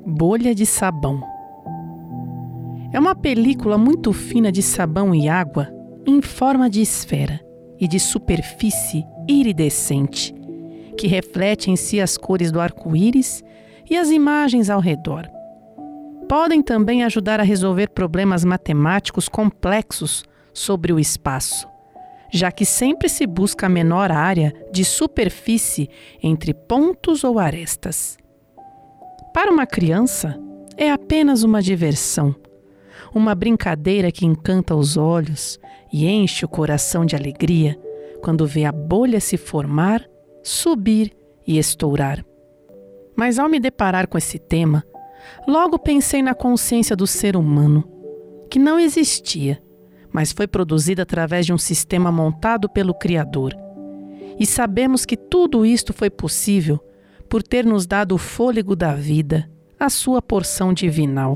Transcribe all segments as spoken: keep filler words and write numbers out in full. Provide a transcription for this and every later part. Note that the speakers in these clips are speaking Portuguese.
Bolha de sabão. É uma película muito fina de sabão e água em forma de esfera e de superfície iridescente, que reflete em si as cores do arco-íris e as imagens ao redor. Podem também ajudar a resolver problemas matemáticos complexos sobre o espaço, já que sempre se busca a menor área de superfície entre pontos ou arestas. Para uma criança, é apenas uma diversão, uma brincadeira que encanta os olhos e enche o coração de alegria quando vê a bolha se formar, subir e estourar. Mas ao me deparar com esse tema, logo pensei na consciência do ser humano, que não existia, mas foi produzida através de um sistema montado pelo Criador. E sabemos que tudo isto foi possível por ter nos dado o fôlego da vida, a sua porção divinal.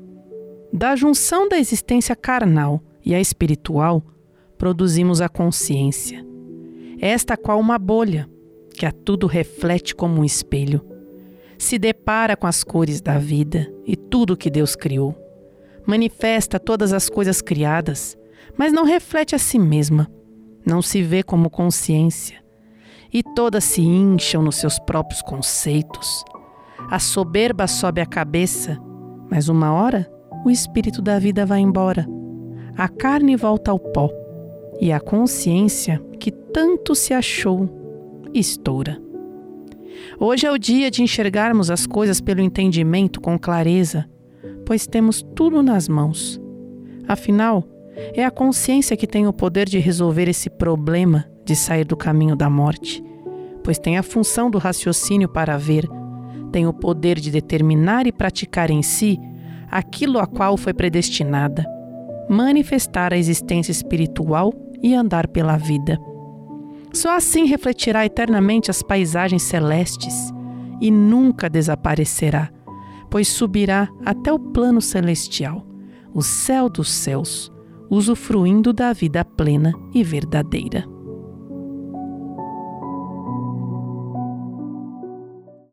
Da junção da existência carnal e a espiritual, produzimos a consciência, esta qual uma bolha, que a tudo reflete como um espelho. Se depara com as cores da vida e tudo que Deus criou. Manifesta todas as coisas criadas, mas não reflete a si mesma, não se vê como consciência, e todas se incham nos seus próprios conceitos. A soberba sobe a cabeça, mas uma hora o espírito da vida vai embora. A carne volta ao pó, e a consciência, que tanto se achou, estoura. Hoje é o dia de enxergarmos as coisas pelo entendimento com clareza, pois temos tudo nas mãos. Afinal, é a consciência que tem o poder de resolver esse problema de sair do caminho da morte, pois tem a função do raciocínio para ver, tem o poder de determinar e praticar em si aquilo a qual foi predestinada, manifestar a existência espiritual e andar pela vida. Só assim refletirá eternamente as paisagens celestes e nunca desaparecerá, pois subirá até o plano celestial, o céu dos céus, usufruindo da vida plena e verdadeira.